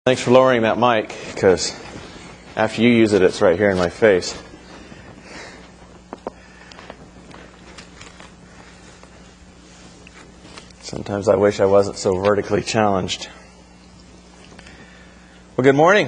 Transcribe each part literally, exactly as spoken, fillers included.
Thanks for lowering that mic, because after you use it, it's right here in my face. Sometimes I wish I wasn't so vertically challenged. Well, good morning.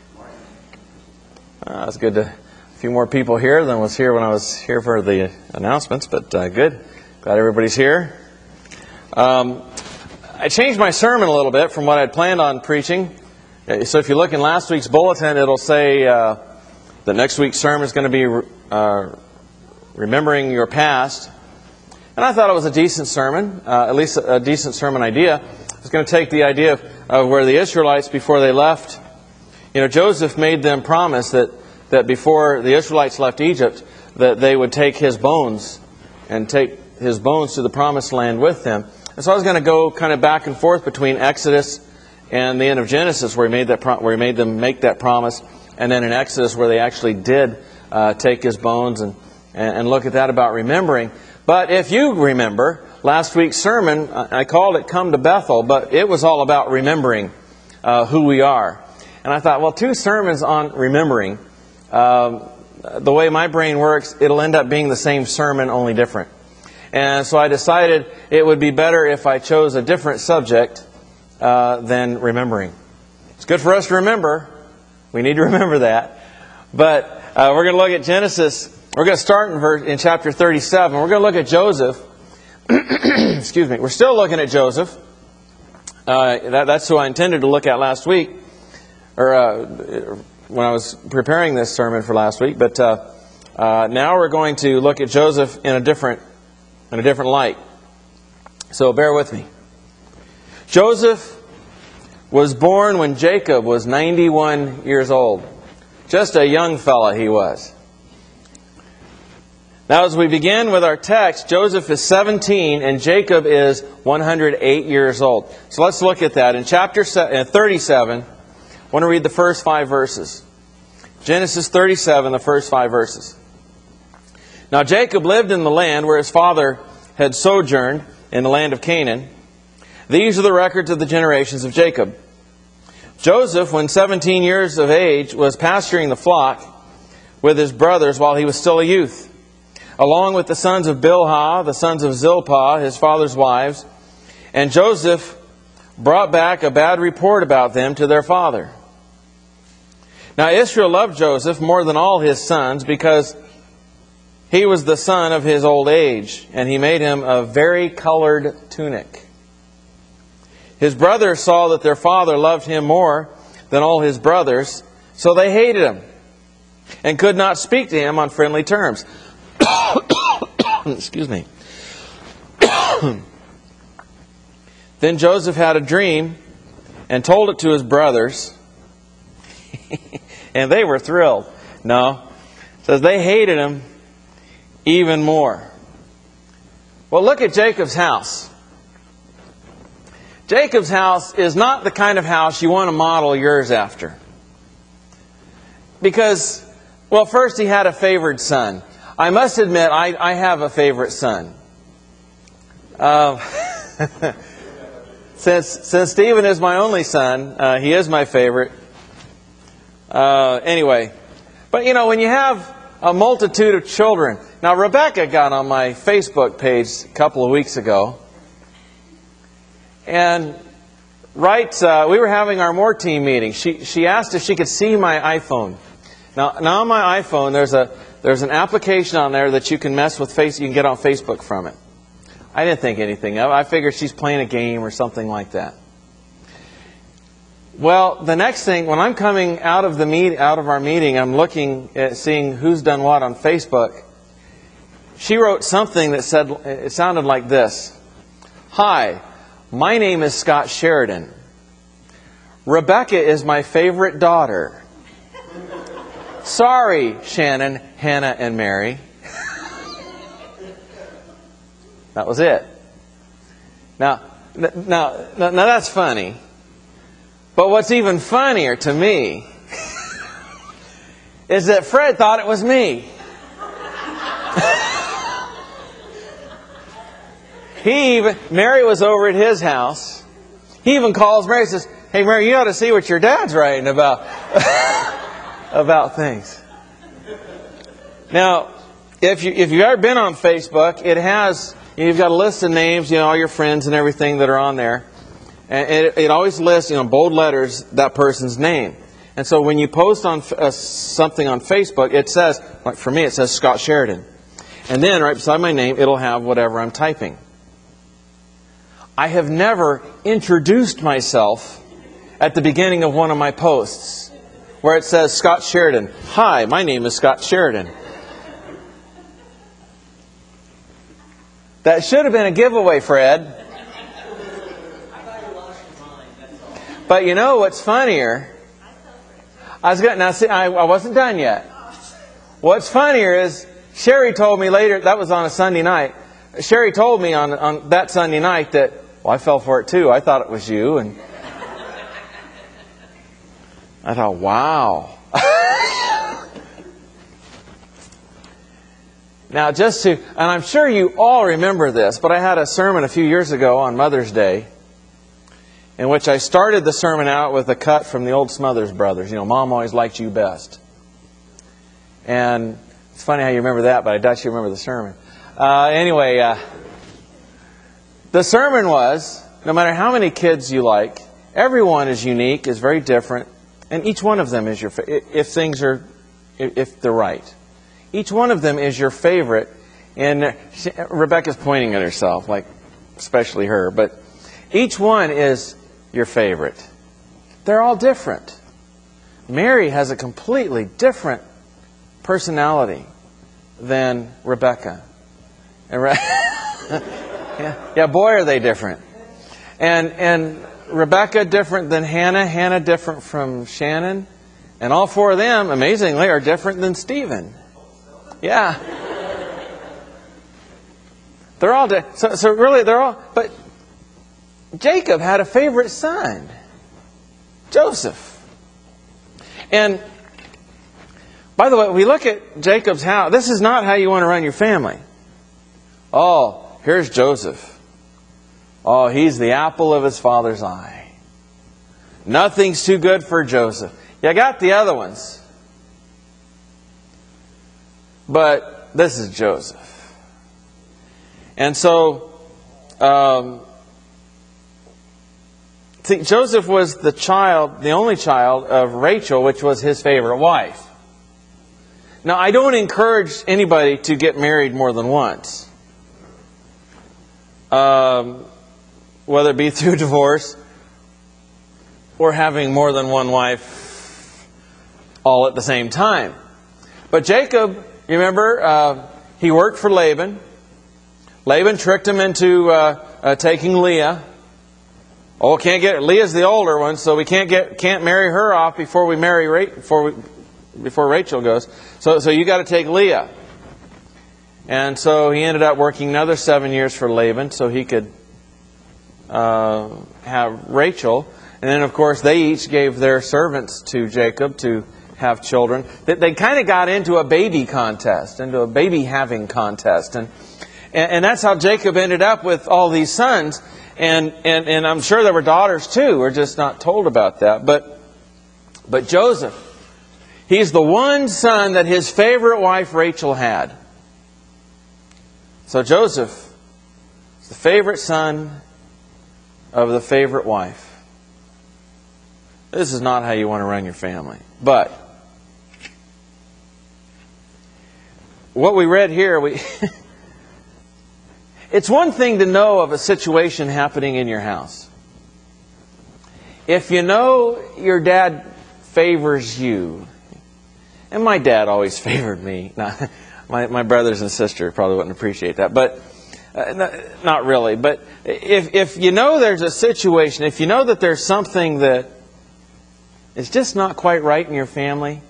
Uh, it's good to a few more people here than was here when I was here for the announcements, but uh, good. Glad everybody's here. Um, I changed my sermon a little bit from what I'd planned on preaching. So if you look in last week's bulletin, it'll say uh, that next week's sermon is going to be uh, remembering your past. And I thought it was a decent sermon, uh, at least a, a decent sermon idea. I was going to take the idea of, of where the Israelites, before they left, you know, Joseph made them promise that, that before the Israelites left Egypt, that they would take his bones and take his bones to the promised land with them. And so I was going to go kind of back and forth between Exodus and the end of Genesis, where he made that pro- where he made them make that promise, and then in Exodus, where they actually did uh, take his bones and, and and look at that about remembering. But if you remember last week's sermon, I called it "Come to Bethel," but it was all about remembering uh, who we are. And I thought, well, two sermons on remembering. Um, the way my brain works, it'll end up being the same sermon, only different. And so I decided it would be better if I chose a different subject Uh, than remembering. It's good for us to remember. We need to remember that. But uh, we're going to look at Genesis. We're going to start in verse in chapter thirty-seven. We're going to look at Joseph. Excuse me. We're still looking at Joseph. Uh, that, that's who I intended to look at last week, or uh, when I was preparing this sermon for last week. But uh, uh, now we're going to look at Joseph in a different in a different light. So bear with me. Joseph was born when Jacob was ninety-one years old. Just a young fella he was. Now as we begin with our text, Joseph is seventeen and Jacob is one hundred eight years old. So let's look at that. In chapter thirty-seven, I want to read the first five verses. Genesis thirty-seven, the first five verses. Now Jacob lived in the land where his father had sojourned, in the land of Canaan. These are the records of the generations of Jacob. Joseph, when seventeen years of age, was pasturing the flock with his brothers while he was still a youth, along with the sons of Bilhah, the sons of Zilpah, his father's wives. And Joseph brought back a bad report about them to their father. Now Israel loved Joseph more than all his sons, because he was the son of his old age, and he made him a vari-colored tunic. His brothers saw that their father loved him more than all his brothers, so they hated him and could not speak to him on friendly terms. Excuse me. Then Joseph had a dream and told it to his brothers, and they were thrilled. No, it says they hated him even more. Well, look at Jacob's house. Jacob's house is not the kind of house you want to model yours after. Because, well, first he had a favored son. I must admit, I, I have a favorite son. Uh, since, since Stephen is my only son, uh, he is my favorite. Uh, anyway, but you know, when you have a multitude of children. Now, Rebecca got on my Facebook page a couple of weeks ago. And right, uh, we were having our More Team meeting. She she asked if she could see my iPhone. Now, now on my iPhone, there's a there's an application on there that you can mess with face. You can get on Facebook from it. I didn't think anything of it. I figured she's playing a game or something like that. Well, the next thing, when I'm coming out of the meet out of our meeting, I'm looking at seeing who's done what on Facebook. She wrote something that said it sounded like this: "Hi. My name is Scott Sheridan. Rebecca is my favorite daughter. Sorry, Shannon, Hannah, and Mary." That was it. Now, now, now that's funny. But what's even funnier to me is that Fred thought it was me. He even, Mary was over at his house. He even calls Mary and says, Hey, Mary, you ought to see what your dad's writing about about things. Now, if you if you've ever been on Facebook, it has you've got a list of names, you know, all your friends and everything that are on there, and it, it always lists, you know, bold letters that person's name. And so when you post on uh, something on Facebook, it says, like for me, it says Scott Sheridan, and then right beside my name, it'll have whatever I'm typing. I have never introduced myself at the beginning of one of my posts, where it says Scott Sheridan. Hi, my name is Scott Sheridan. That should have been a giveaway, Fred. But you know what's funnier? I was going now. See, I, I wasn't done yet. What's funnier is Sherry told me later. That was on a Sunday night. Sherry told me on on that Sunday night that, well, I fell for it too. I thought it was you, and I thought, wow. Now, just to, and I'm sure you all remember this, but I had a sermon a few years ago on Mother's Day, in which I started the sermon out with a cut from the old Smothers Brothers. You know, Mom always liked you best. And it's funny how you remember that, but I doubt you remember the sermon. Uh, anyway, uh, the sermon was, no matter how many kids you like, everyone is unique, is very different, and each one of them is your favorite, if things are, if they're right. Each one of them is your favorite. And she, Rebecca's pointing at herself, like, especially her, but each one is your favorite. They're all different. Mary has a completely different personality than Rebecca. And Re- yeah, yeah, boy, are they different. And and Rebecca different than Hannah, Hannah different from Shannon, and all four of them, amazingly, are different than Stephen. Yeah. They're all di- so so really they're all but Jacob had a favorite son, Joseph. And by the way, we look at Jacob's house. This is not how you want to run your family. Oh, here's Joseph. Oh, he's the apple of his father's eye. Nothing's too good for Joseph. You got the other ones. But this is Joseph. And so, um, see, Joseph was the child, the only child of Rachel, which was his favorite wife. Now, I don't encourage anybody to get married more than once. Um, whether it be through divorce or having more than one wife all at the same time. But Jacob, you remember, uh, he worked for Laban. Laban tricked him into uh, uh, taking Leah. Oh, can't get Leah's the older one, so we can't get can't marry her off before we marry Ra- before we, before Rachel goes. So so you got to take Leah. And so he ended up working another seven years for Laban, so he could uh, have Rachel. And then, of course, they each gave their servants to Jacob to have children. They, they kind of got into a baby contest, into a baby having contest, and, and and that's how Jacob ended up with all these sons. And and and I'm sure there were daughters too. We're just not told about that. But but Joseph, he's the one son that his favorite wife Rachel had. So Joseph is the favorite son of the favorite wife. This is not how you want to run your family. But what we read here, we it's one thing to know of a situation happening in your house. If you know your dad favors you, and my dad always favored me. Not, my, my brothers and sister probably wouldn't appreciate that, but uh, not, not really. But if if you know there's a situation, if you know that there's something that is just not quite right in your family,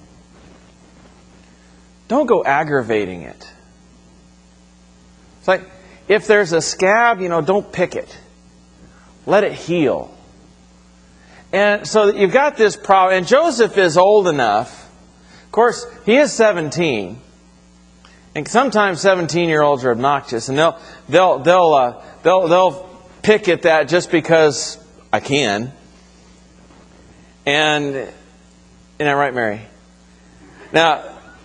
don't go aggravating it. It's like, if there's a scab, you know, don't pick it. Let it heal. And so you've got this problem. And Joseph is old enough. Of course, he is seventeen. And sometimes seventeen-year-olds are obnoxious, and they'll they'll they'll uh, they'll they'll pick at that just because I can. And, isn't that right, Mary? Now,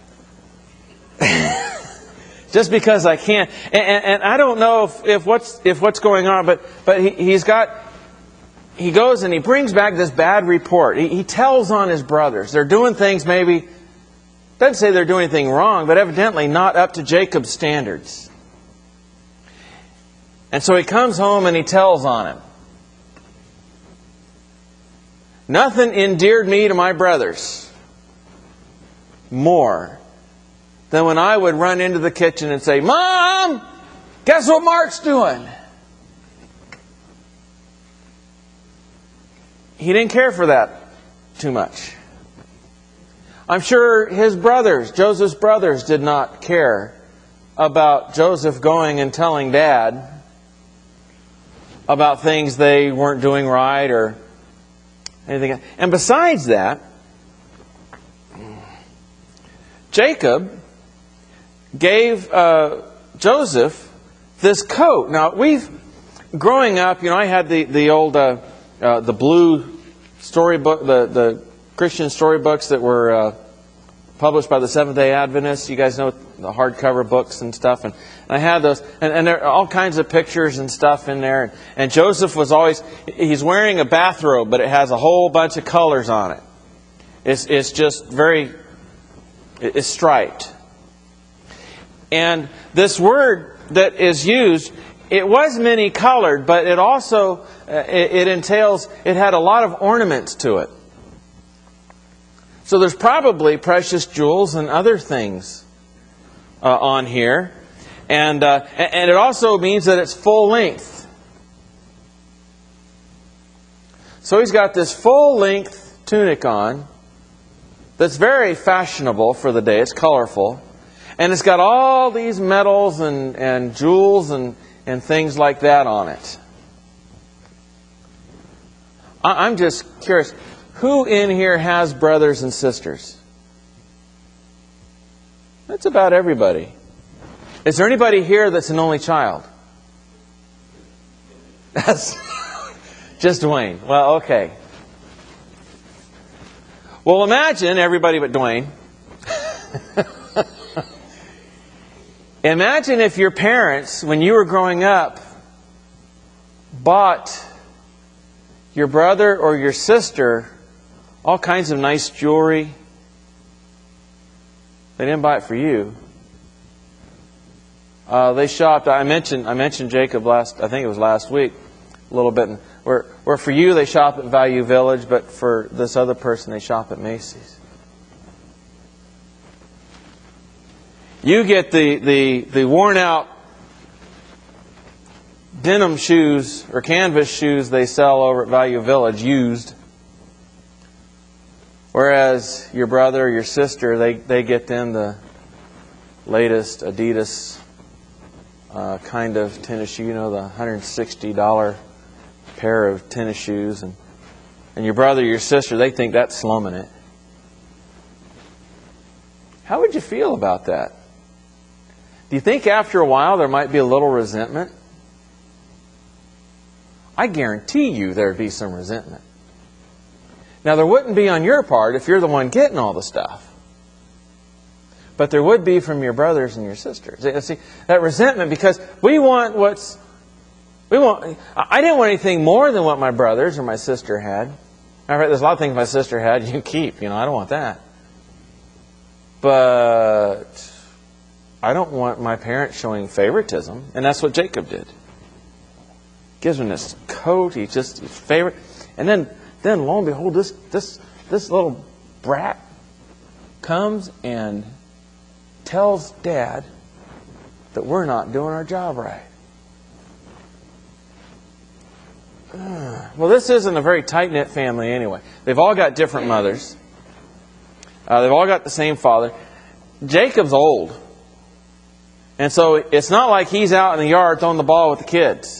just because I can't, and, and, and I don't know if, if what's if what's going on, but but he, he's got, he goes and he brings back this bad report. He, he tells on his brothers. They're doing things maybe, doesn't say they're doing anything wrong, but evidently not up to Jacob's standards. And so he comes home and he tells on him. Nothing endeared me to my brothers more than when I would run into the kitchen and say, Mom, guess what Mark's doing? He didn't care for that too much. I'm sure his brothers, Joseph's brothers, did not care about Joseph going and telling Dad about things they weren't doing right or anything. And besides that, Jacob gave uh, Joseph this coat. Now, we've, growing up, you know, I had the, the old, uh, uh, the blue storybook, the, the Christian storybooks that were uh, published by the Seventh-day Adventists. You guys know the hardcover books and stuff. And, and I had those. And, and there are all kinds of pictures and stuff in there. And, and Joseph was always, he's wearing a bathrobe, but it has a whole bunch of colors on it. It's, it's just very, it's striped. And this word that is used, it was many colored, but it also, uh, it, it entails, it had a lot of ornaments to it. So there's probably precious jewels and other things uh, on here. And, uh, and it also means that it's full length. So he's got this full length tunic on that's very fashionable for the day. It's colorful. And it's got all these medals and, and jewels and, and things like that on it. I, I'm just curious. Who in here has brothers and sisters? That's about everybody. Is there anybody here that's an only child? That's just Dwayne. Well, okay. Well, imagine everybody but Dwayne. Imagine if your parents, when you were growing up, bought your brother or your sister all kinds of nice jewelry. They didn't buy it for you. Uh, they shopped. I mentioned I mentioned Jacob last. I think it was last week, a little bit. Where where for you they shop at Value Village, but for this other person they shop at Macy's. You get the, the, the worn out denim shoes or canvas shoes they sell over at Value Village, used. Whereas your brother or your sister, they, they get them the latest Adidas uh, kind of tennis shoe, you know, the one hundred sixty dollars pair of tennis shoes. And, and your brother or your sister, they think that's slumming it. How would you feel about that? Do you think after a while there might be a little resentment? I guarantee you there'd be some resentment. Now, there wouldn't be on your part if you're the one getting all the stuff. But there would be from your brothers and your sisters. See, that resentment, because we want what's... we want. I didn't want anything more than what my brothers or my sister had. Matter of fact, there's a lot of things my sister had you keep. You know, I don't want that. But I don't want my parents showing favoritism. And that's what Jacob did. Gives him this coat. He just, his favorite. And then, then lo and behold, this, this, this little brat comes and tells Dad that we're not doing our job right. Well, this isn't a very tight-knit family anyway. They've all got different mothers. Uh, they've all got the same father. Jacob's old. And so it's not like he's out in the yard throwing the ball with the kids.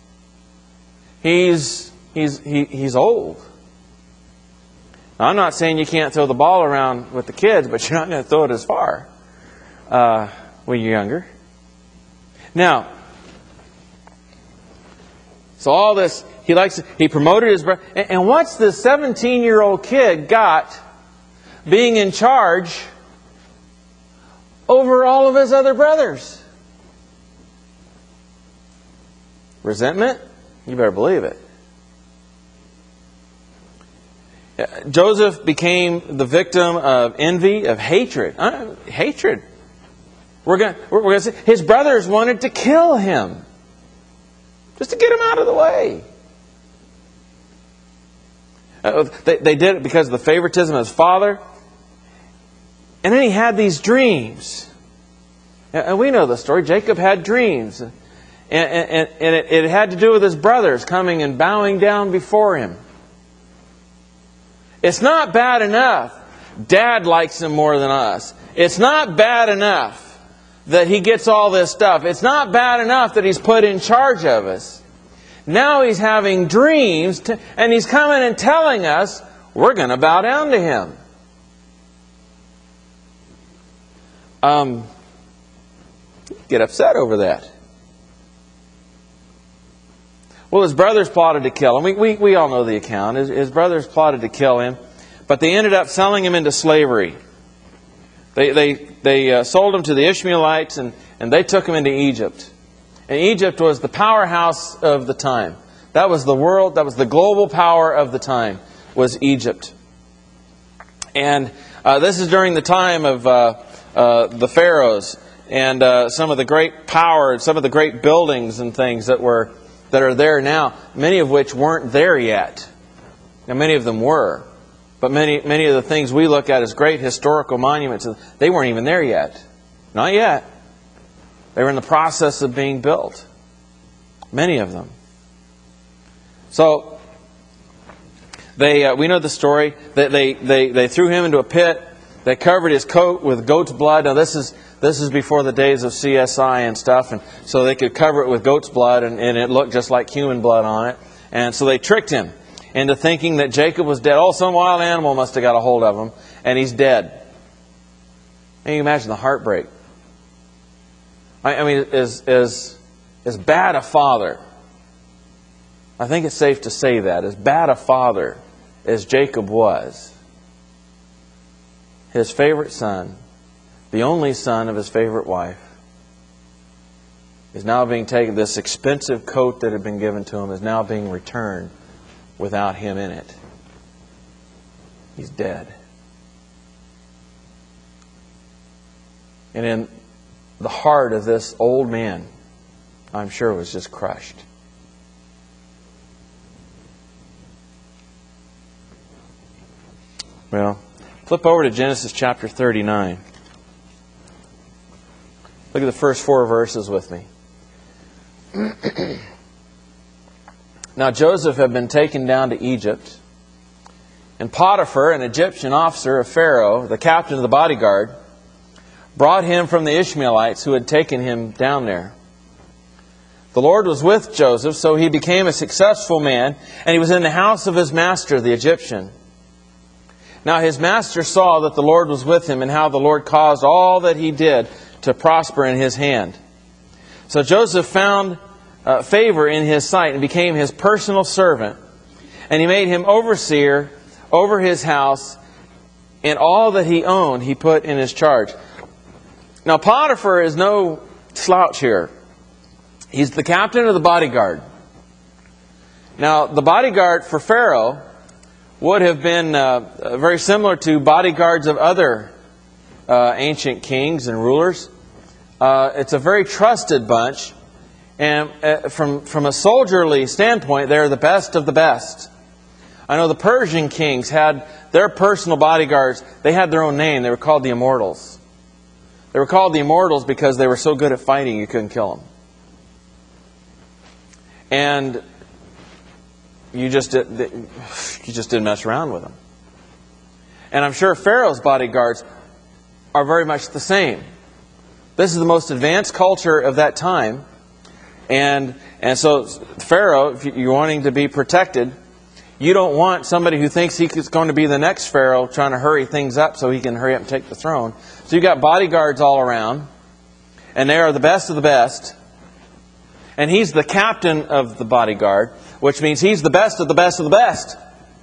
He's he's he, he's old. Now, I'm not saying you can't throw the ball around with the kids, but you're not going to throw it as far uh, when you're younger. Now, so all this, He likes. He promoted his brother. And, and what's the seventeen-year-old kid got being in charge over all of his other brothers? Resentment? You better believe it. Joseph became the victim of envy, of hatred. Uh, hatred. We're going we're going to say his brothers wanted to kill him, just to get him out of the way. Uh, they, they did it because of the favoritism of his father. And then he had these dreams. And we know the story. Jacob had dreams. And, and, and it, it had to do with his brothers coming and bowing down before him. It's not bad enough Dad likes him more than us. It's not bad enough that he gets all this stuff. It's not bad enough that he's put in charge of us. Now he's having dreams, to, and he's coming and telling us we're going to bow down to him. Um, get upset over that. Well, his brothers plotted to kill him. We, we, we all know the account. His, his brothers plotted to kill him, but they ended up selling him into slavery. They they they uh, sold him to the Ishmaelites, and, and they took him into Egypt. And Egypt was the powerhouse of the time. That was the world, that was the global power of the time, was Egypt. And uh, this is during the time of uh, uh, the pharaohs and uh, some of the great power, some of the great buildings and things that were that are there now, many of which weren't there yet. Now, many of them were. But many many of the things we look at as great historical monuments, they weren't even there yet. Not yet. They were in the process of being built. Many of them. So, they uh, we know the story. They, they, they, they threw him into a pit. They covered his coat with goat's blood. Now, this is this is before the days of C S I and stuff. And so they could cover it with goat's blood, and, and it looked just like human blood on it. And so they tricked him into thinking that Jacob was dead. Oh, some wild animal must have got a hold of him, and he's dead. And you imagine the heartbreak. I, I mean, as, as, as bad a father, I think it's safe to say that, as bad a father as Jacob was, his favorite son, the only son of his favorite wife, is now being taken. This expensive coat that had been given to him is now being returned without him in it. He's dead. And in the heart of this old man, I'm sure, was just crushed. Well, flip over to Genesis chapter thirty-nine. Look at the first four verses with me. Now Joseph had been taken down to Egypt, and Potiphar, an Egyptian officer of Pharaoh, the captain of the bodyguard, brought him from the Ishmaelites who had taken him down there. The Lord was with Joseph, so he became a successful man, and he was in the house of his master, the Egyptian. Now his master saw that the Lord was with him, and how the Lord caused all that he did to prosper in his hand. So Joseph found uh, favor in his sight and became his personal servant. And he made him overseer over his house, and all that he owned he put in his charge. Now Potiphar is no slouch here. He's the captain of the bodyguard. Now the bodyguard for Pharaoh would have been uh, very similar to bodyguards of other uh, ancient kings and rulers. Uh, it's a very trusted bunch. And uh, from, from a soldierly standpoint, they're the best of the best. I know the Persian kings had their personal bodyguards. They had their own name. They were called the Immortals. They were called the Immortals because they were so good at fighting you couldn't kill them. And you just, did, you just didn't mess around with them. And I'm sure Pharaoh's bodyguards are very much the same. This is the most advanced culture of that time. And and so Pharaoh, if you're wanting to be protected, you don't want somebody who thinks he's going to be the next Pharaoh trying to hurry things up so he can hurry up and take the throne. So you've got bodyguards all around, and they are the best of the best. And he's the captain of the bodyguard. which means he's the best of the best of the best.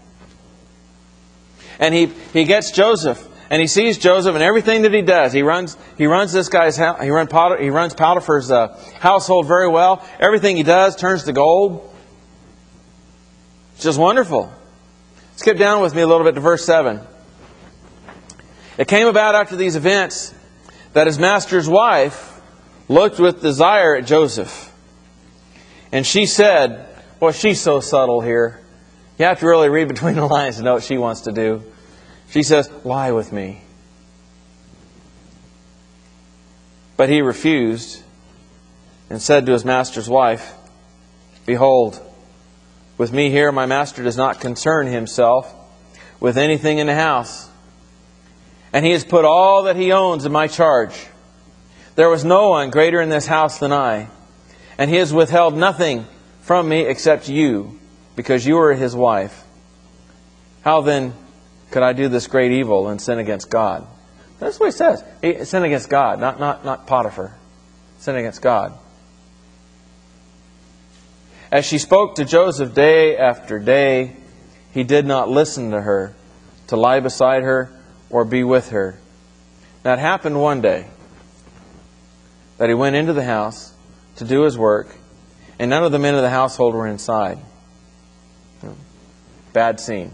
And he, he gets Joseph, and he sees Joseph and everything that he does. He runs he runs this guy's house. He, run, he runs Potiphar's uh, household very well. Everything he does turns to gold. It's just wonderful. Skip down with me a little bit to verse seven. It came about after these events that his master's wife looked with desire at Joseph. And she said, boy, she's so subtle here. You have to really read between the lines to know what she wants to do. She says, lie with me. But he refused and said to his master's wife, behold, with me here my master does not concern himself with anything in the house. And he has put all that he owns in my charge. There was no one greater in this house than I. And he has withheld nothing from me except you, because you are his wife. How then could I do this great evil and sin against God? That's what he says. He, sin against God, not, not, not Potiphar. Sin against God. As she spoke to Joseph day after day, he did not listen to her, to lie beside her, or be with her. Now it happened one day that he went into the house to do his work, and none of the men of the household were inside. Bad scene.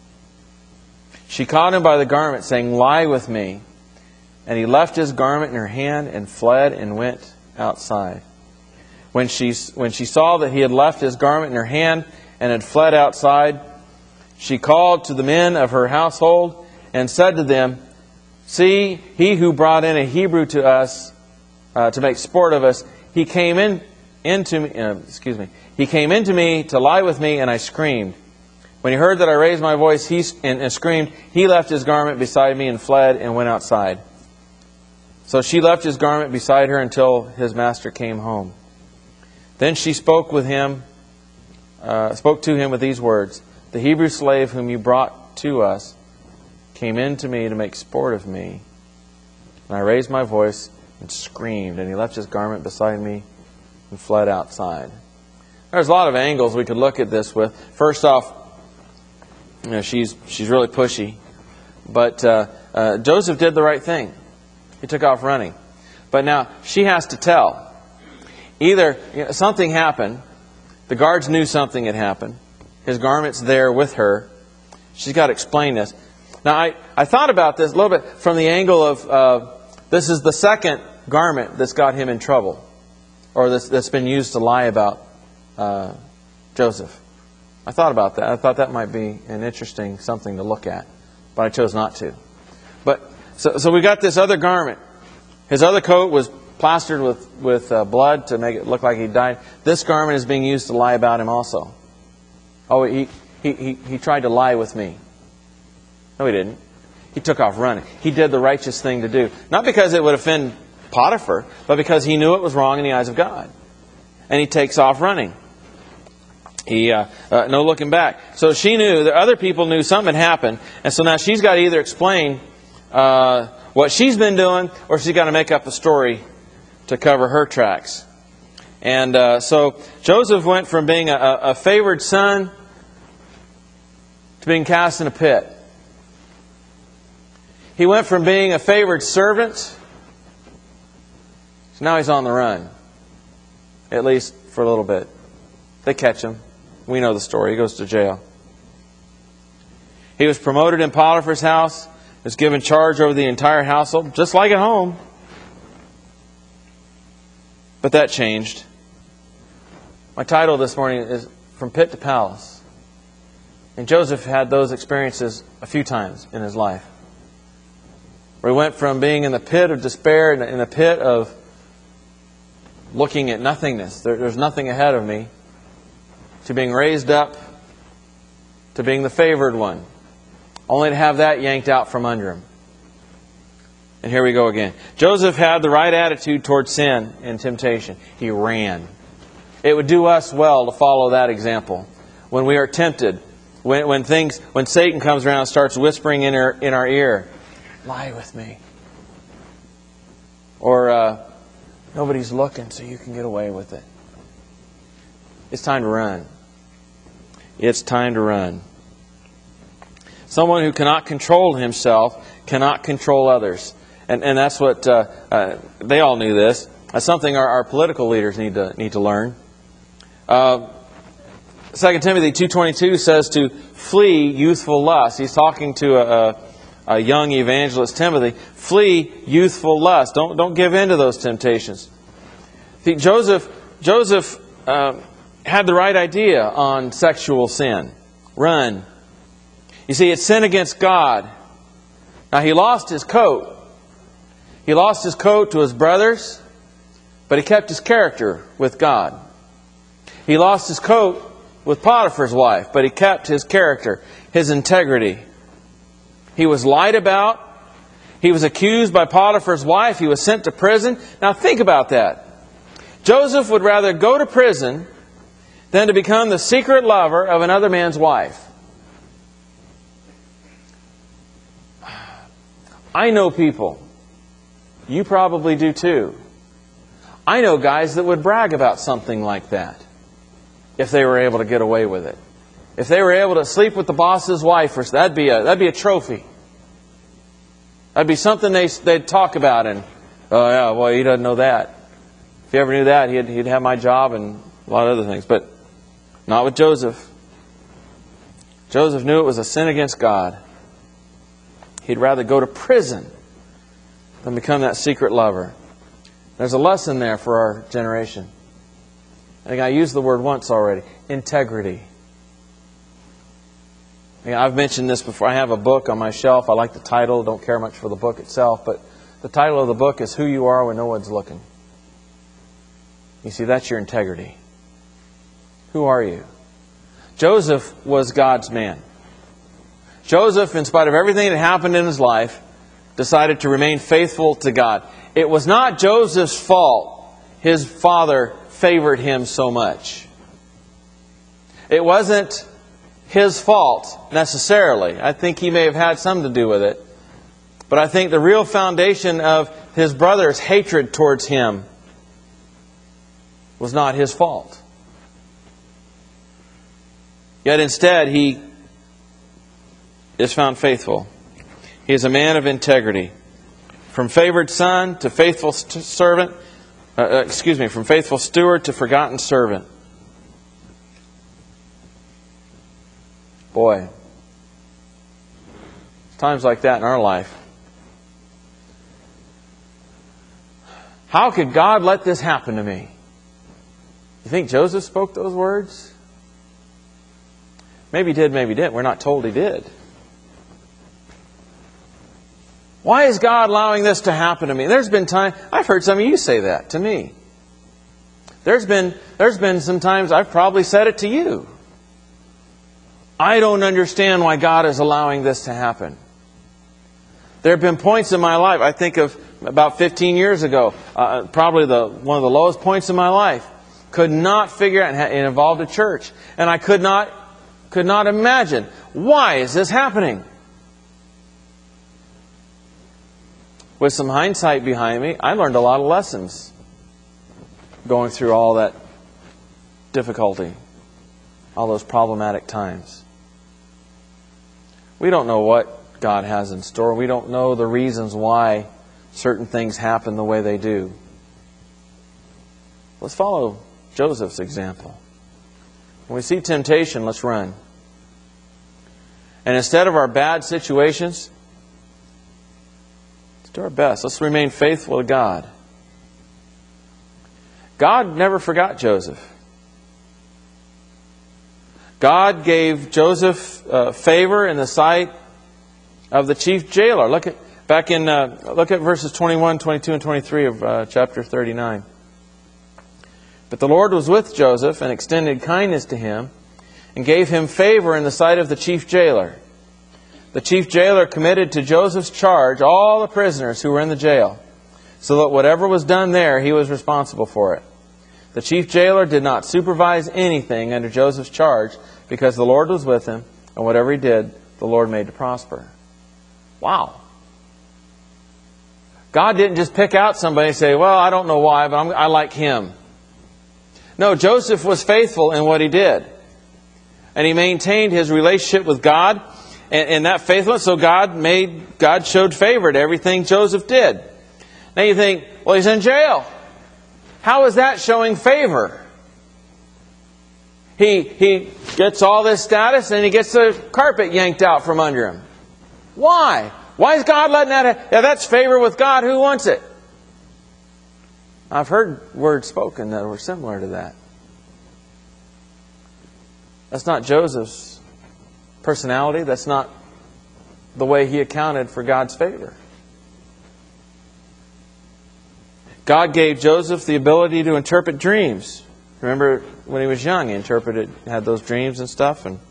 She caught him by the garment, saying, lie with me. And he left his garment in her hand and fled and went outside. When she, when she saw that he had left his garment in her hand and had fled outside, she called to the men of her household and said to them, see, he who brought in a Hebrew to us uh, to make sport of us, he came in into me. Uh, excuse me. He came into me to lie with me, and I screamed. When he heard that I raised my voice, he and, and screamed. He left his garment beside me and fled and went outside. So she left his garment beside her until his master came home. Then she spoke with him, uh, spoke to him with these words: the Hebrew slave whom you brought to us came in to me to make sport of me. And I raised my voice and screamed, and he left his garment beside me and fled outside. There's a lot of angles we could look at this with. First off, you know, she's she's really pushy, but uh, uh, Joseph did the right thing. He took off running. But now she has to tell. Either you know, something happened, the guards knew something had happened, his garment's there with her. She's got to explain this. Now I, I thought about this a little bit from the angle of uh, this is the second garment that's got him in trouble, or that's, that's been used to lie about uh, Joseph. I thought about that. I thought that might be an interesting something to look at, but I chose not to. But so, so we got this other garment. His other coat was plastered with with uh, blood to make it look like he died. This garment is being used to lie about him also. Oh, he he he, he tried to lie with me. No, he didn't. He took off running. He did the righteous thing to do, not because it would offend Potiphar, but because he knew it was wrong in the eyes of God, and he takes off running. He uh, uh, no looking back. So she knew that other people knew something had happened, and so now she's got to either explain uh, what she's been doing, or she's got to make up a story to cover her tracks. And uh, so Joseph went from being a, a favored son to being cast in a pit. He went from being a favored servant, so now he's on the run, at least for a little bit. They catch him. We know the story. He goes to jail. He was promoted in Potiphar's house. Was given charge over the entire household, just like at home. But that changed. My title this morning is From Pit to Palace. And Joseph had those experiences a few times in his life, where he went from being in the pit of despair, in the pit of looking at nothingness, there, there's nothing ahead of me, to being raised up, to being the favored one, only to have that yanked out from under him. And here we go again. Joseph had the right attitude towards sin and temptation. He ran. It would do us well to follow that example. When we are tempted, when, when things, when Satan comes around and starts whispering in our, in our ear, lie with me. Or uh, nobody's looking so you can get away with it. It's time to run. It's time to run. Someone who cannot control himself cannot control others. And, and that's what, uh, uh, they all knew this. That's something our, our political leaders need to need to learn. Uh, Second Timothy two twenty-two says to flee youthful lust. He's talking to a, a, a young evangelist, Timothy. Flee youthful lust. Don't don't give in to those temptations. See, Joseph Joseph uh, had the right idea on sexual sin. Run. You see, it's sin against God. Now, he lost his coat. He lost his coat to his brothers, but he kept his character with God. He lost his coat with Potiphar's wife, but he kept his character, his integrity. He was lied about. He was accused by Potiphar's wife. He was sent to prison. Now think about that. Joseph would rather go to prison than to become the secret lover of another man's wife. I know people. You probably do too. I know guys that would brag about something like that if they were able to get away with it. If they were able to sleep with the boss's wife, or that'd be a that'd be a trophy. That'd be something they they'd talk about. And oh yeah, well he doesn't know that. If he ever knew that, he'd he'd have my job and a lot of other things. But not with Joseph. Joseph knew it was a sin against God. He'd rather go to prison than become that secret lover. There's a lesson there for our generation. I think I used the word once already. Integrity. I've mentioned this before. I have a book on my shelf. I like the title. Don't care much for the book itself. But the title of the book is Who You Are When No One's Looking. You see, that's your integrity. Who are you? Joseph was God's man. Joseph, in spite of everything that happened in his life, decided to remain faithful to God. It was not Joseph's fault his father favored him so much. It wasn't his fault necessarily. I think he may have had something to do with it. But I think the real foundation of his brother's hatred towards him was not his fault. Yet instead he is found faithful. He is a man of integrity. From favored son to faithful st- servant, uh, excuse me, from faithful steward to forgotten servant. Boy, times like that in our life. How could God let this happen to me? You think Joseph spoke those words? Maybe he did, maybe he didn't. We're not told he did. Why is God allowing this to happen to me? There's been time, I've heard some of you say that to me. There's been, there's been some times I've probably said it to you. I don't understand why God is allowing this to happen. There have been points in my life, I think of about fifteen years ago, uh, probably the one of the lowest points in my life. Could not figure out, it involved a church. And I could not, could not imagine, why is this happening? With some hindsight behind me, I learned a lot of lessons going through all that difficulty, all those problematic times. We don't know what God has in store. We don't know the reasons why certain things happen the way they do. Let's follow Joseph's example. When we see temptation, let's run. And instead of our bad situations, do our best. Let's remain faithful to God. God never forgot Joseph. God gave Joseph uh, favor in the sight of the chief jailer. Look at back in uh, look at verses twenty-one, twenty-two, and twenty-three of uh, chapter thirty-nine. But the Lord was with Joseph and extended kindness to him and gave him favor in the sight of the chief jailer. The chief jailer committed to Joseph's charge all the prisoners who were in the jail, so that whatever was done there, he was responsible for it. The chief jailer did not supervise anything under Joseph's charge, because the Lord was with him, and whatever he did, the Lord made to prosper. Wow. God didn't just pick out somebody and say, well, I don't know why, but I'm, I like him. No, Joseph was faithful in what he did. And he maintained his relationship with God and, and that faithfulness. So God made, God showed favor to everything Joseph did. Now you think, well, he's in jail. How is that showing favor? He, he gets all this status and he gets the carpet yanked out from under him. Why? Why is God letting that happen? Yeah, that's favor with God. Who wants it? I've heard words spoken that were similar to that. That's not Joseph's personality. That's not the way he accounted for God's favor. God gave Joseph the ability to interpret dreams. Remember when he was young, he interpreted, had those dreams and stuff. And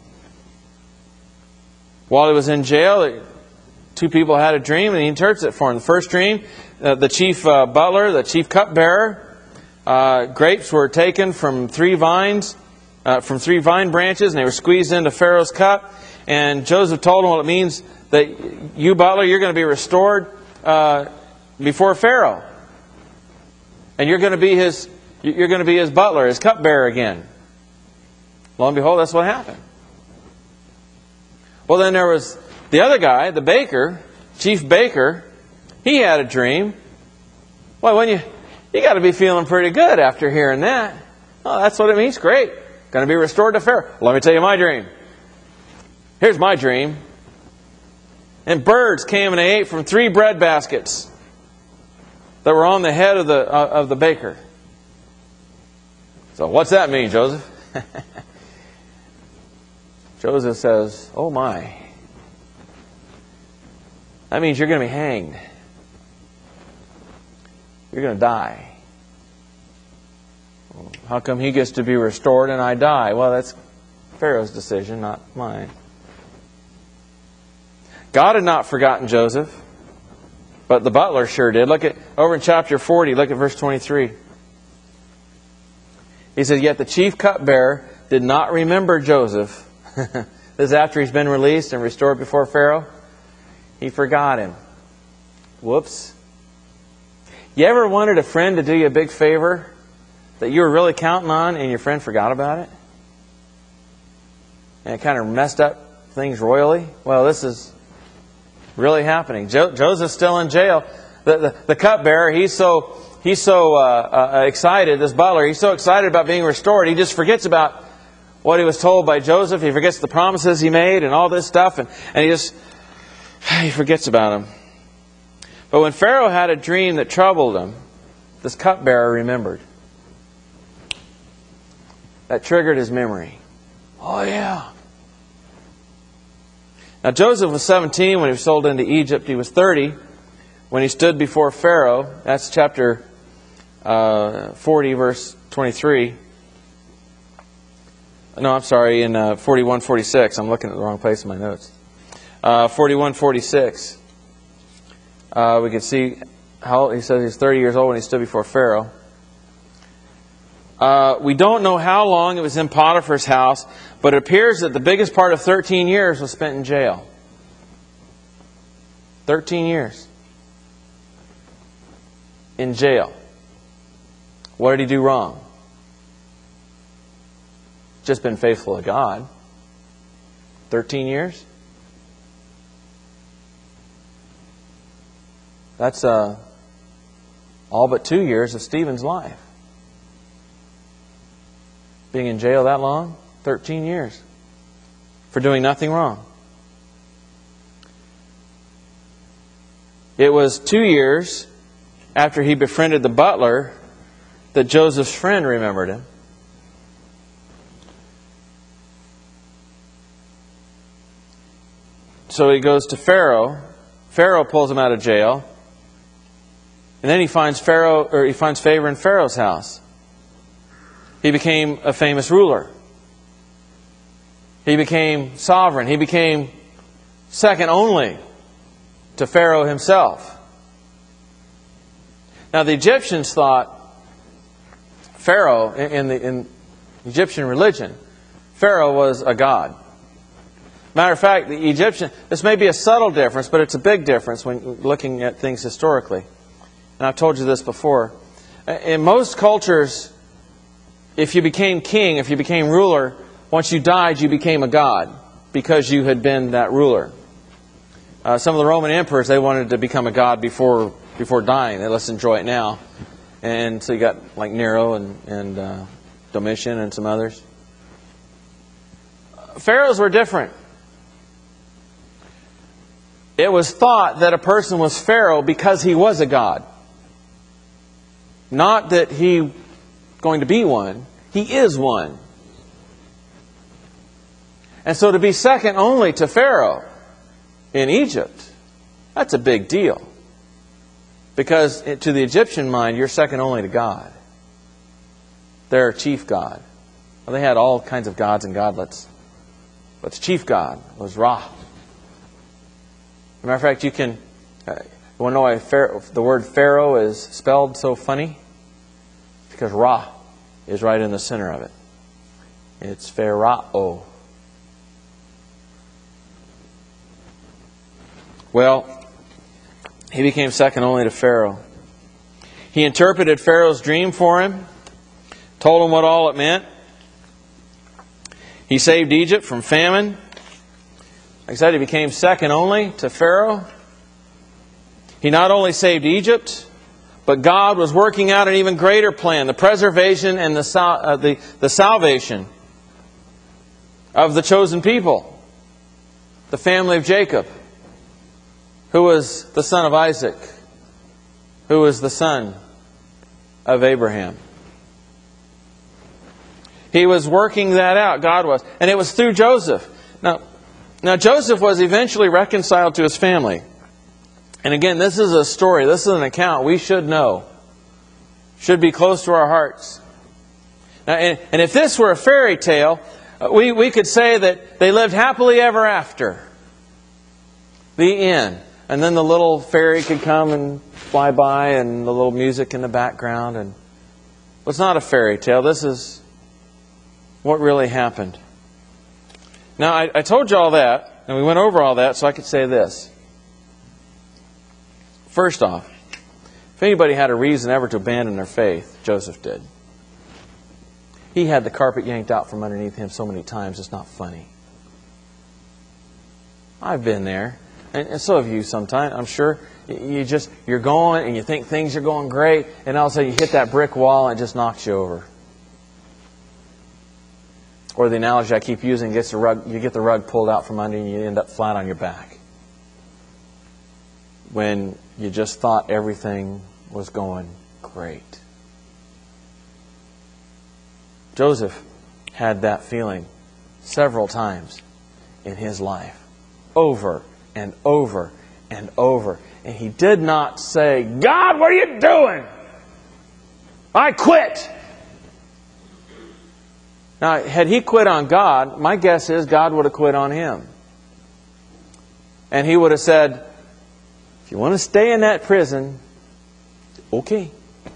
while he was in jail, two people had a dream and he interprets it for him. The first dream, uh, the chief uh, butler, the chief cupbearer, uh, grapes were taken from three vines, uh, from three vine branches, and they were squeezed into Pharaoh's cup. And Joseph told him, well, it means that you, butler, you're going to be restored uh, before Pharaoh. And you're going to be his, you're going to be his butler, his cupbearer again. Lo and behold, that's what happened. Well, then there was the other guy, the baker, chief baker. He had a dream. Well, when you you got to be feeling pretty good after hearing that. Oh, that's what it means. Great, going to be restored to Pharaoh. Let me tell you my dream. Here's my dream. And birds came and they ate from three bread baskets that were on the head of the uh, of the baker. So what's that mean, Joseph? Joseph says, oh my. That means you're going to be hanged. You're going to die. How come he gets to be restored and I die? Well, that's Pharaoh's decision, not mine. God had not forgotten Joseph, but the butler sure did. Look at over in chapter forty, look at verse twenty-three. He says, yet the chief cupbearer did not remember Joseph. This is after he's been released and restored before Pharaoh. He forgot him. Whoops. You ever wanted a friend to do you a big favor that you were really counting on and your friend forgot about it? And it kind of messed up things royally? Well, this is really happening. Jo- Joseph's still in jail. The, the, the cupbearer, he's so, he's so uh, uh, excited, this butler, he's so excited about being restored, he just forgets about what he was told by Joseph. He forgets the promises he made and all this stuff. And, and he just, he forgets about them. But when Pharaoh had a dream that troubled him, this cupbearer remembered. That triggered his memory. Oh, yeah. Now, Joseph was seventeen when he was sold into Egypt. He was thirty when he stood before Pharaoh. That's chapter uh, forty, verse twenty-three. No, I'm sorry, in uh, forty-one, forty-six. I'm looking at the wrong place in my notes. Uh, forty-one, forty-six. Uh, we can see how he says he's thirty years old when he stood before Pharaoh. Uh, we don't know how long it was in Potiphar's house, but it appears that the biggest part of thirteen years was spent in jail. thirteen years. In jail. What did he do wrong? Just been faithful to God. thirteen years? That's uh, all but two years of Stephen's life. Being in jail that long? thirteen years. For doing nothing wrong. It was two years after he befriended the butler that Joseph's friend remembered him. So he goes to Pharaoh. Pharaoh pulls him out of jail. And then he finds Pharaoh, or he finds favor in Pharaoh's house. He became a famous ruler. He became sovereign. He became second only to Pharaoh himself. Now the Egyptians thought Pharaoh, in the in Egyptian religion, Pharaoh was a god. Matter of fact, the Egyptian, this may be a subtle difference, but it's a big difference when looking at things historically. And I've told you this before. In most cultures, if you became king, if you became ruler, once you died, you became a god because you had been that ruler. Uh, some of the Roman emperors, they wanted to become a god before before dying. They, let's enjoy it now. And so you got like Nero and, and uh, Domitian and some others. Pharaohs were different. It was thought that a person was Pharaoh because he was a god. Not that he going to be one. He is one. And so to be second only to Pharaoh in Egypt, that's a big deal. Because to the Egyptian mind, you're second only to God. Their chief god. Well, they had all kinds of gods and godlets. But the chief god was Ra. As a matter of fact, you can... Uh, you want to know why Pharaoh, the word Pharaoh is spelled so funny? Because Ra is right in the center of it. It's Pharaoh. Well, he became second only to Pharaoh. He interpreted Pharaoh's dream for him, told him what all it meant. He saved Egypt from famine. Like I said, he became second only to Pharaoh. He not only saved Egypt, but God was working out an even greater plan, the preservation and the, sal- uh, the, the salvation of the chosen people, the family of Jacob, who was the son of Isaac, who was the son of Abraham. He was working that out, God was. And it was through Joseph. Now, now Joseph was eventually reconciled to his family. And again, this is a story, this is an account we should know. Should be close to our hearts. Now, and, and if this were a fairy tale, we, we could say that they lived happily ever after. The end. And then the little fairy could come and fly by and the little music in the background. And well, it's not a fairy tale. This is what really happened. Now, I, I told you all that, and we went over all that, so I could say this. First off, if anybody had a reason ever to abandon their faith, Joseph did. He had the carpet yanked out from underneath him so many times, it's not funny. I've been there. And so have you sometimes, I'm sure. You just, you're going and you think things are going great, and all of a sudden you hit that brick wall and it just knocks you over. Or the analogy I keep using, gets the rug, you get the rug pulled out from under you and you end up flat on your back. When you just thought everything was going great. Joseph had that feeling several times in his life. Over and over and over. And he did not say, God, what are you doing? I quit. Now, had he quit on God, my guess is God would have quit on him. And he would have said, if you want to stay in that prison, okay.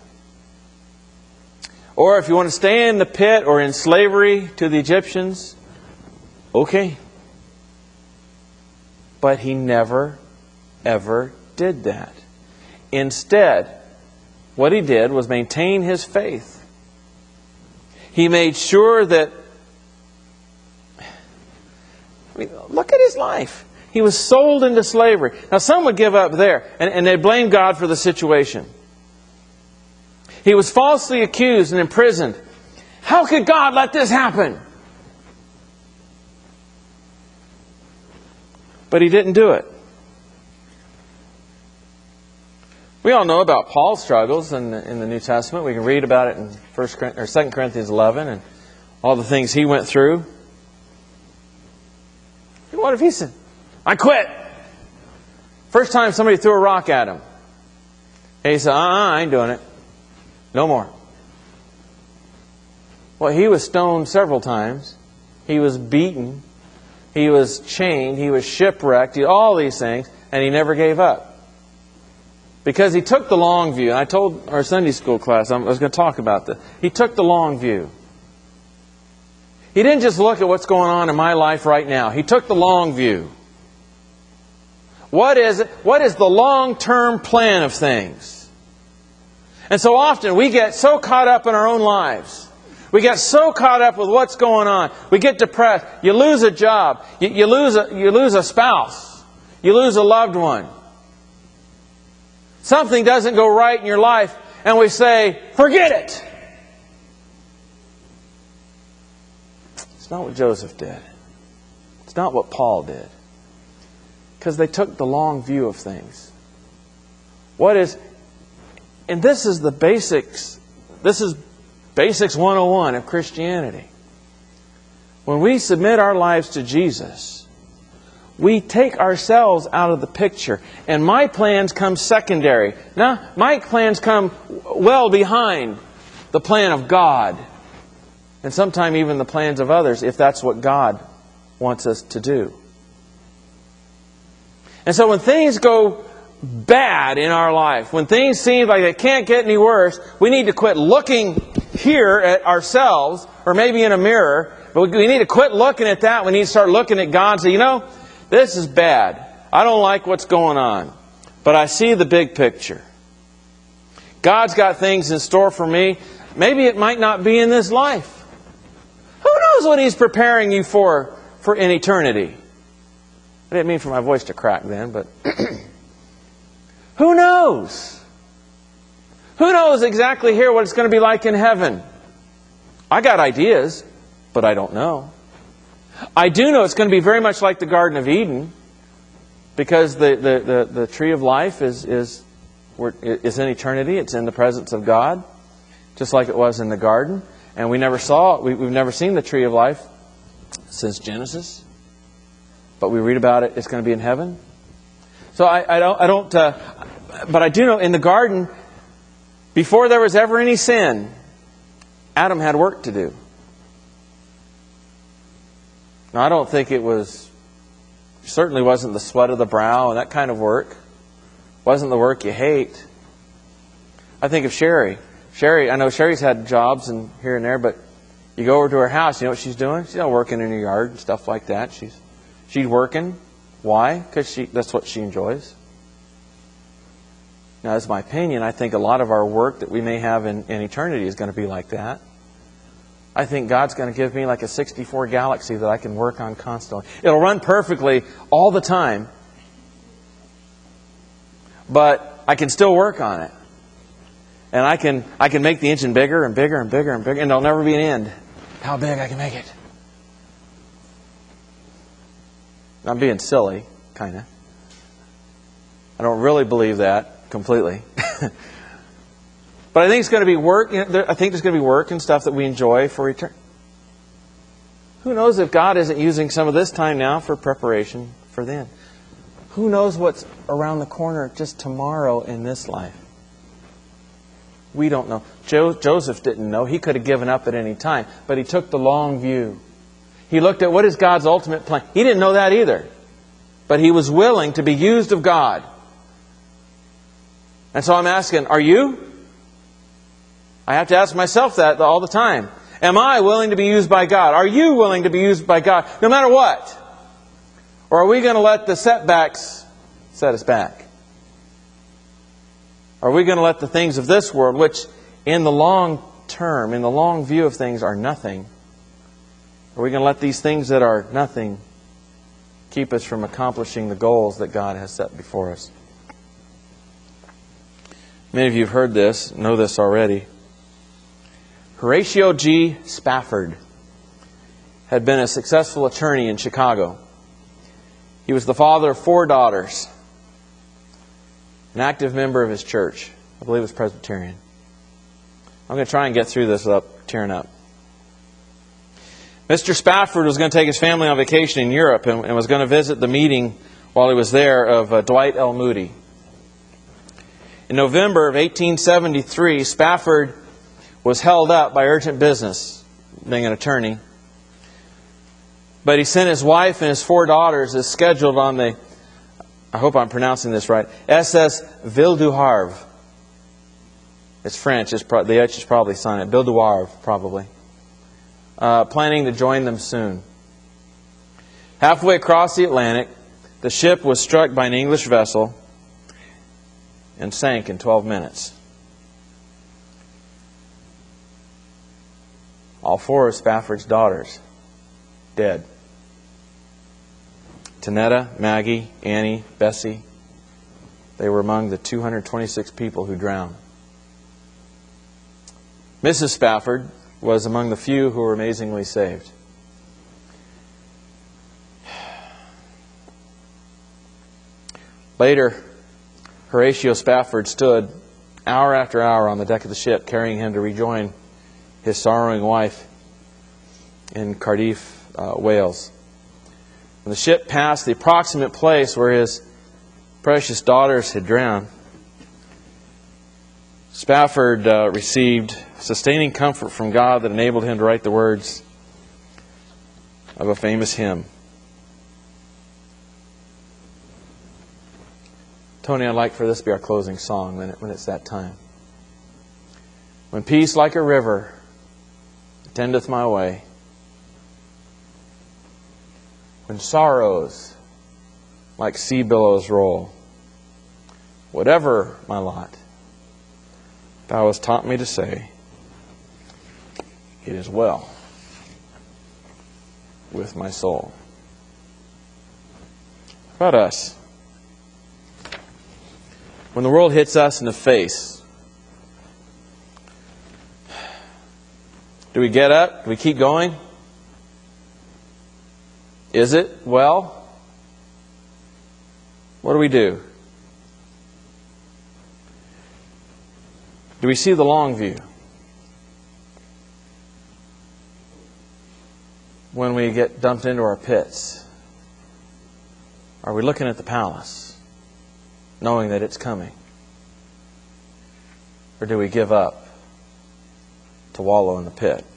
Or if you want to stay in the pit or in slavery to the Egyptians, okay. But he never, ever did that. Instead, what he did was maintain his faith. He made sure that... I mean, look at his life. He was sold into slavery. Now, some would give up there, and, and they'd blame God for the situation. He was falsely accused and imprisoned. How could God let this happen? But he didn't do it. We all know about Paul's struggles in the, in the New Testament. We can read about it in First or Second Corinthians eleven and all the things he went through. What if he said, I quit? First time somebody threw a rock at him. And he said, uh-uh, I ain't doing it. No more. Well, he was stoned several times. He was beaten. He was chained. He was shipwrecked. He, all these things. And he never gave up. Because he took the long view. And I told our Sunday school class, I was going to talk about this. He took the long view. He didn't just look at what's going on in my life right now. He took the long view. What is it? What is the long-term plan of things? And so often we get so caught up in our own lives. We get so caught up with what's going on. We get depressed. You lose a job. You, you, lose a, you lose a spouse. You lose a loved one. Something doesn't go right in your life, and we say, forget it. It's not what Joseph did. It's not what Paul did. Because they took the long view of things. What is, and this is the basics, this is Basics one oh one of Christianity. When we submit our lives to Jesus, we take ourselves out of the picture. And my plans come secondary. Now, my plans come well behind the plan of God. And sometimes even the plans of others, if that's what God wants us to do. And so when things go bad in our life, when things seem like they can't get any worse, we need to quit looking here at ourselves, or maybe in a mirror, but we need to quit looking at that. We need to start looking at God and say, you know, this is bad. I don't like what's going on, but I see the big picture. God's got things in store for me. Maybe it might not be in this life. Who knows what He's preparing you for, for in eternity? I didn't mean for my voice to crack then, but who knows? Who knows exactly here what it's going to be like in heaven? I got ideas, but I don't know. I do know it's going to be very much like the Garden of Eden, because the, the, the, the tree of life is, is, is in eternity. It's in the presence of God, just like it was in the garden. And we never saw, we, we've never seen the tree of life since Genesis. But we read about it, it's going to be in heaven. So I, I don't, I don't uh, but I do know in the garden, before there was ever any sin, Adam had work to do. Now, I don't think it was, certainly wasn't the sweat of the brow and that kind of work. Wasn't the work you hate. I think of Sherry. Sherry, I know Sherry's had jobs and here and there, but you go over to her house, you know what she's doing? She's not working in her yard and stuff like that. She's she's working. Why? Because she that's what she enjoys. Now, that's my opinion. I think a lot of our work that we may have in, in eternity is going to be like that. I think God's going to give me like a sixty-four Galaxy that I can work on constantly. It'll run perfectly all the time, but I can still work on it. And I can I can make the engine bigger and bigger and bigger and bigger, and there'll never be an end. How big I can make it. I'm being silly, kind of. I don't really believe that completely. But I think it's going to be work. I think there's going to be work and stuff that we enjoy for eternity. Who knows if God isn't using some of this time now for preparation for then? Who knows what's around the corner just tomorrow in this life? We don't know. Jo- Joseph didn't know. He could have given up at any time. But he took the long view. He looked at what is God's ultimate plan. He didn't know that either. But he was willing to be used of God. And so I'm asking, are you? I have to ask myself that all the time. Am I willing to be used by God? Are you willing to be used by God, no matter what? Or are we going to let the setbacks set us back? Are we going to let the things of this world, which in the long term, in the long view of things, are nothing, are we going to let these things that are nothing keep us from accomplishing the goals that God has set before us? Many of you have heard this, know this already. Horatio G. Spafford had been a successful attorney in Chicago. He was the father of four daughters, an active member of his church. I believe it was Presbyterian. I'm going to try and get through this without tearing up. Mister Spafford was going to take his family on vacation in Europe and, and was going to visit the meeting while he was there of uh, Dwight L. Moody. In November of eighteen seventy-three, Spafford was held up by urgent business, being an attorney. But he sent his wife and his four daughters as scheduled on the, I hope I'm pronouncing this right, S S Ville du Havre. It's French, it's pro- the H is probably silent. Ville du Havre, probably. Uh, planning to join them soon. Halfway across the Atlantic, the ship was struck by an English vessel and sank in twelve minutes. all four of Spafford's daughters dead. Tanetta, Maggie, Annie, Bessie, they were among the two hundred twenty-six people who drowned. Missus Spafford was among the few who were amazingly saved. Later, Horatio Spafford stood hour after hour on the deck of the ship, carrying him to rejoin his sorrowing wife in Cardiff, uh, Wales. When the ship passed the approximate place where his precious daughters had drowned, Spafford uh, received sustaining comfort from God that enabled him to write the words of a famous hymn. Tony, I'd like for this to be our closing song when, it, when it's that time. When peace like a river attendeth my way, when sorrows like sea billows roll, whatever my lot, Thou hast taught me to say, it is well with my soul. How about us? When the world hits us in the face, do we get up? Do we keep going? Is it well? What do we do? Do we see the long view? When we get dumped into our pits, are we looking at the palace, knowing that it's coming? Or do we give up to wallow in the pit?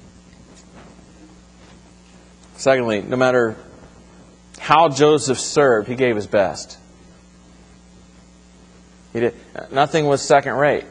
Secondly, no matter how Joseph served, he gave his best. He did, nothing was second rate.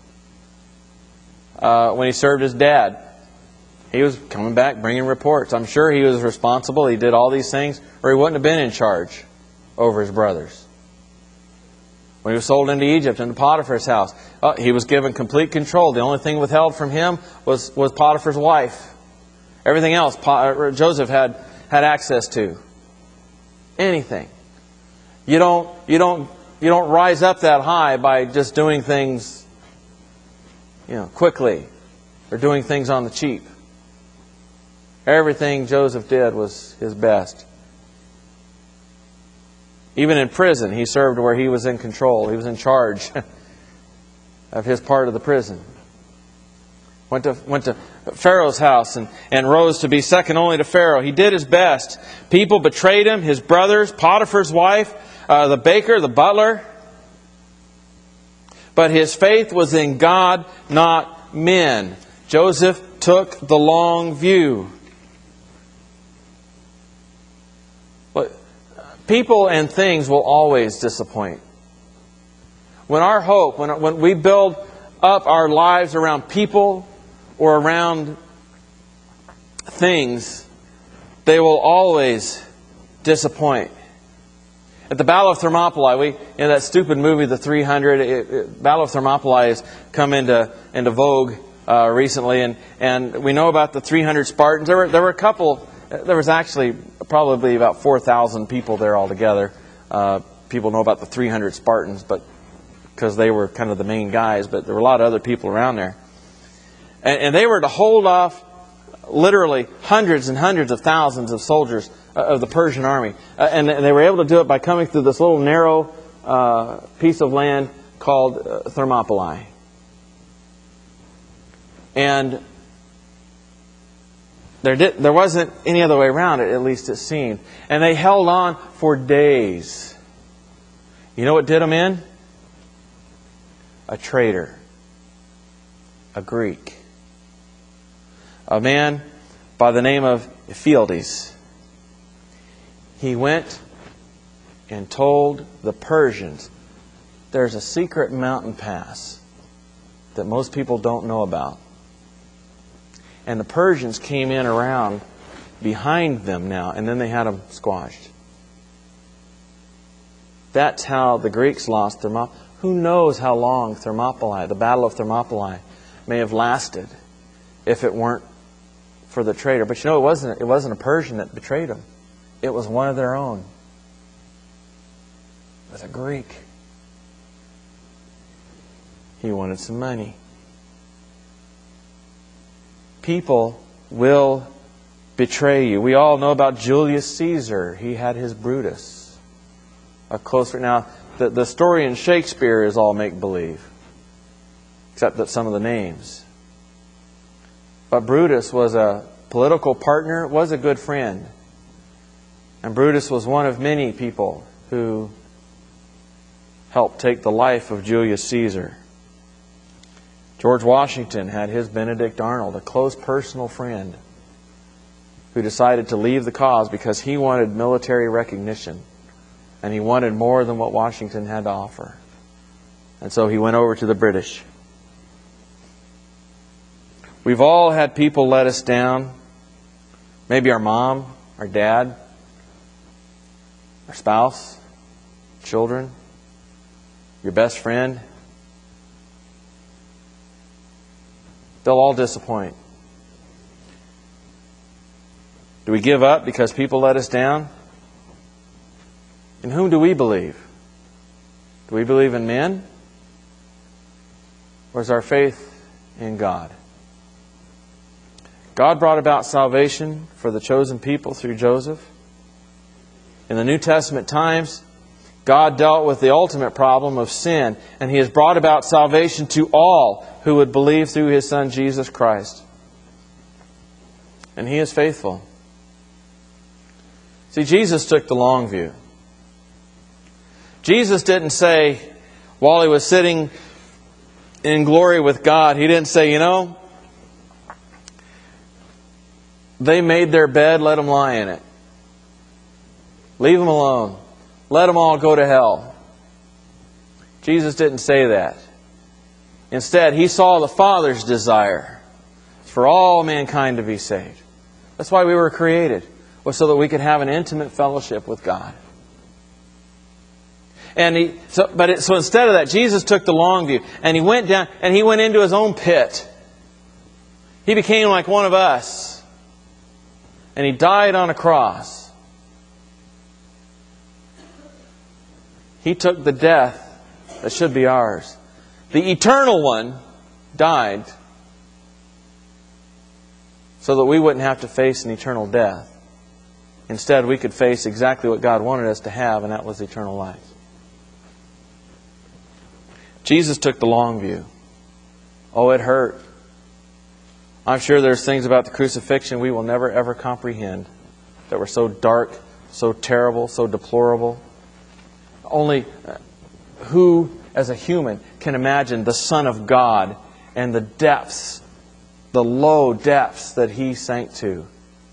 Uh, when he served his dad, he was coming back, bringing reports. I'm sure he was responsible. He did all these things, or he wouldn't have been in charge over his brothers. When he was sold into Egypt, into Potiphar's house, uh, he was given complete control. The only thing withheld from him was, was Potiphar's wife. Everything else Joseph had, had access to. Anything. You don't, you don't, you don't rise up that high by just doing things, you know, quickly, or doing things on the cheap. Everything Joseph did was his best. Even in prison, he served where he was in control. He was in charge of his part of the prison. Went to, went to Pharaoh's house and, and rose to be second only to Pharaoh. He did his best. People betrayed him, his brothers, Potiphar's wife, uh, the baker, the butler. But his faith was in God, not men. Joseph took the long view. But people and things will always disappoint. When our hope, when, when we build up our lives around people or around things, they will always disappoint. At the Battle of Thermopylae, we in that stupid movie, The three hundred, it, it, Battle of Thermopylae has come into into vogue uh, recently, and, and we know about the three hundred Spartans. There were there were a couple. There was actually probably about four thousand people there altogether. Uh, people know about the three hundred Spartans, but because they were kind of the main guys, but there were a lot of other people around there, and, and they were to hold off literally hundreds and hundreds of thousands of soldiers of the Persian army. Uh, and they were able to do it by coming through this little narrow uh, piece of land called uh, Thermopylae. And there, did, there wasn't any other way around it, at least it seemed. And they held on for days. You know what did them in? A traitor. A Greek. A man by the name of Ephialtes. He went and told the Persians, there's a secret mountain pass that most people don't know about. And the Persians came in around behind them now, and then they had them squashed. That's how the Greeks lost Thermopylae. Who knows how long Thermopylae, the Battle of Thermopylae, may have lasted if it weren't for the traitor. But you know, it wasn't, it wasn't a Persian that betrayed him. It was one of their own. It was a Greek. He wanted some money. People will betray you. We all know about Julius Caesar. He had his Brutus. A closer now, the, the story in Shakespeare is all make-believe, except that some of the names. But Brutus was a political partner, was a good friend. And Brutus was one of many people who helped take the life of Julius Caesar. George Washington had his Benedict Arnold, a close personal friend, who decided to leave the cause because he wanted military recognition. And he wanted more than what Washington had to offer. And so he went over to the British. We've all had people let us down. Maybe our mom, our dad, our spouse, children, your best friend. They'll all disappoint. Do we give up because people let us down? In whom do we believe? Do we believe in men? Or is our faith in God? God brought about salvation for the chosen people through Joseph. In the New Testament times, God dealt with the ultimate problem of sin, and He has brought about salvation to all who would believe through His Son, Jesus Christ. And He is faithful. See, Jesus took the long view. Jesus didn't say, while He was sitting in glory with God, He didn't say, you know, they made their bed, let them lie in it. Leave them alone. Let them all go to hell. Jesus didn't say that. Instead, He saw the Father's desire for all mankind to be saved. That's why we were created, was so that we could have an intimate fellowship with God. And he, so, but it, so instead of that, Jesus took the long view, and He went down, and He went into His own pit. He became like one of us. And He died on a cross. He took the death that should be ours. The eternal one died so that we wouldn't have to face an eternal death. Instead, we could face exactly what God wanted us to have, and that was eternal life. Jesus took the long view. Oh, it hurt. I'm sure there's things about the crucifixion we will never ever comprehend that were so dark, so terrible, so deplorable. Only who, as a human, can imagine the Son of God and the depths, the low depths that He sank to?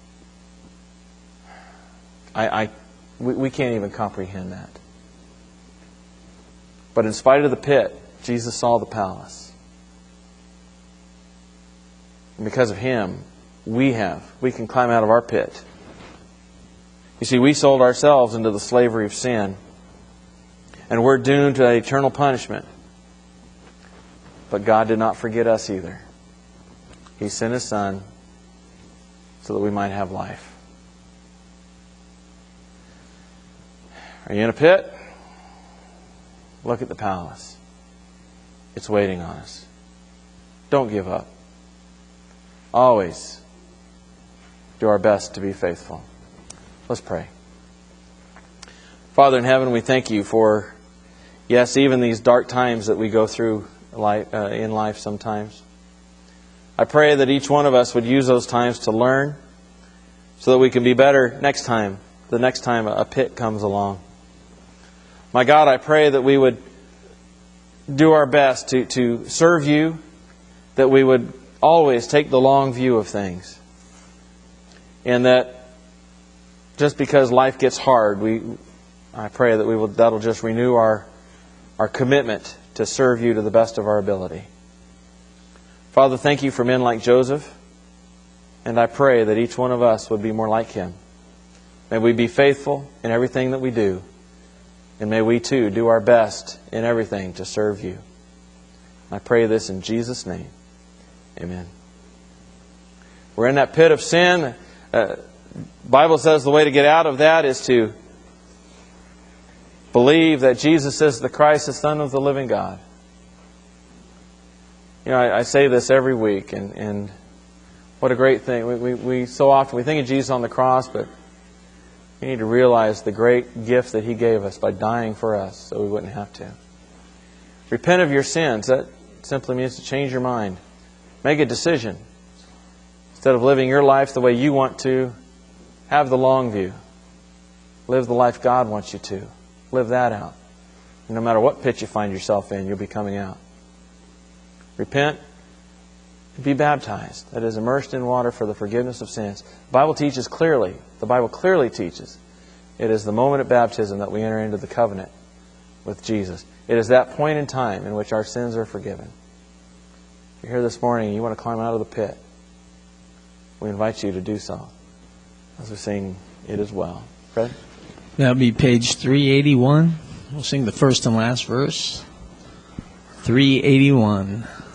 I, I we, we can't even comprehend that. But in spite of the pit, Jesus saw the palace. And because of Him, we have. We can climb out of our pit. You see, we sold ourselves into the slavery of sin. And we're doomed to eternal punishment. But God did not forget us either. He sent His Son so that we might have life. Are you in a pit? Look at the palace. It's waiting on us. Don't give up. Always do our best to be faithful. Let's pray. Father in heaven, we thank You for, yes, even these dark times that we go through life, uh, in life sometimes. I pray that each one of us would use those times to learn so that we can be better next time, the next time a pit comes along. My God, I pray that we would do our best to, to serve You, that we would always take the long view of things. And that just because life gets hard, we I pray that we will that'll just renew our our commitment to serve You to the best of our ability. Father, thank You for men like Joseph, and I pray that each one of us would be more like him. May we be faithful in everything that we do, and may we too do our best in everything to serve You. I pray this in Jesus' name. Amen. We're in that pit of sin. Uh, Bible says the way to get out of that is to believe that Jesus is the Christ, the Son of the living God. You know, I, I say this every week, and, and what a great thing. We, we, we so often, we think of Jesus on the cross, but we need to realize the great gift that He gave us by dying for us so we wouldn't have to. Repent of your sins. That simply means to change your mind. Make a decision. Instead of living your life the way you want to, have the long view. Live the life God wants you to. Live that out. And no matter what pit you find yourself in, you'll be coming out. Repent and be baptized. That is, immersed in water for the forgiveness of sins. The Bible teaches clearly, the Bible clearly teaches, it is the moment of baptism that we enter into the covenant with Jesus. It is that point in time in which our sins are forgiven. If you're here this morning and you want to climb out of the pit, we invite you to do so as we sing It Is Well. Fred? That'll be page three eighty-one. We'll sing the first and last verse. three eighty-one.